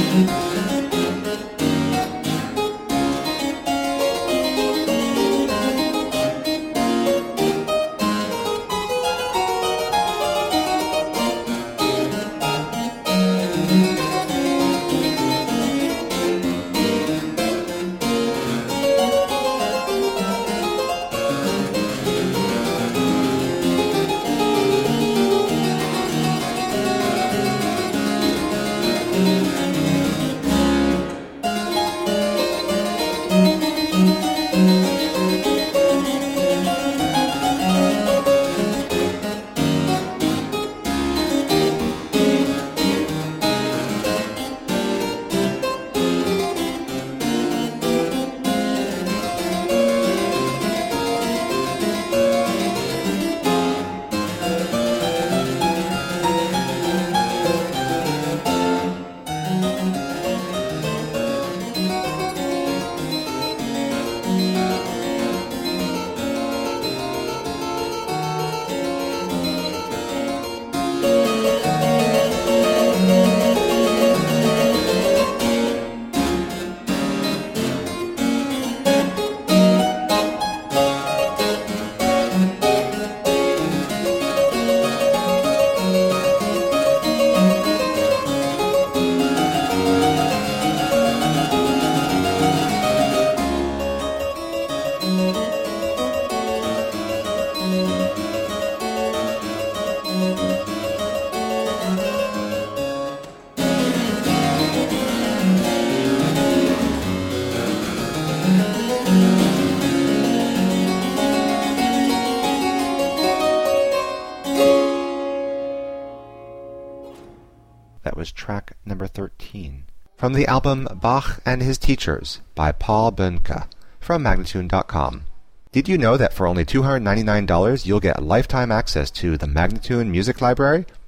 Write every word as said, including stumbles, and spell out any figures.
That was track number thirteen. From the album Bach and His Teachers by Paul Böhnke from Magnatune dot com. Did you know that for only two hundred ninety-nine dollars you'll get lifetime access to the Magnatune Music Library?